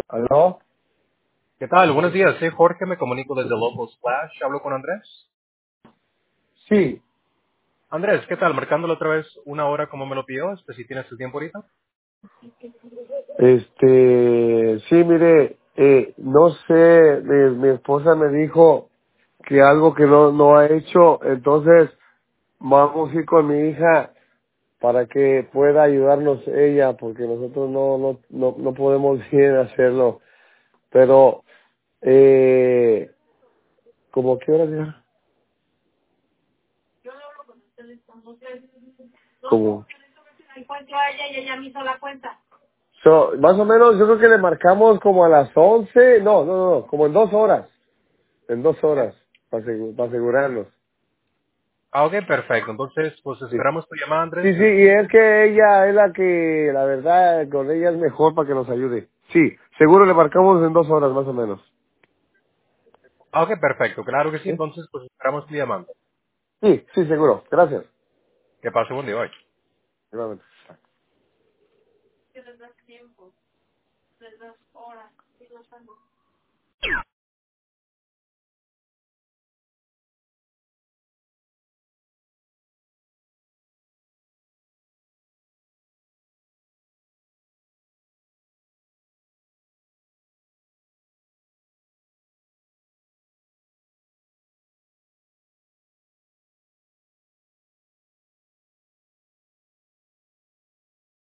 ¿Aló? ¿Qué tal? Buenos días. Soy Jorge, me comunico desde Local Splash. ¿Hablo con Andrés? Sí, Andrés, ¿qué tal? Marcándolo otra vez una hora como me lo pidió. Si tienes tu tiempo ahorita. sí, mire, no sé, mi esposa me dijo que algo que no ha hecho, entonces vamos a ir con mi hija para que pueda ayudarnos ella, porque nosotros no podemos bien hacerlo, pero, ¿como qué hora ya? Como, más o menos yo creo que le marcamos como a las 11, no, como en 2 horas, para asegurarnos. Ah, ok, perfecto. Entonces, pues Sí. esperamos tu llamada, Andrés. Sí, sí, y es que ella es la que, la verdad, con ella es mejor para que nos ayude. Sí, seguro le marcamos en 2 horas más o menos. Ah, ok, perfecto. Claro que sí. ¿Sí? Entonces, pues esperamos tu llamada. Sí, sí, seguro. Gracias. Que pase buen día hoy. Igualmente.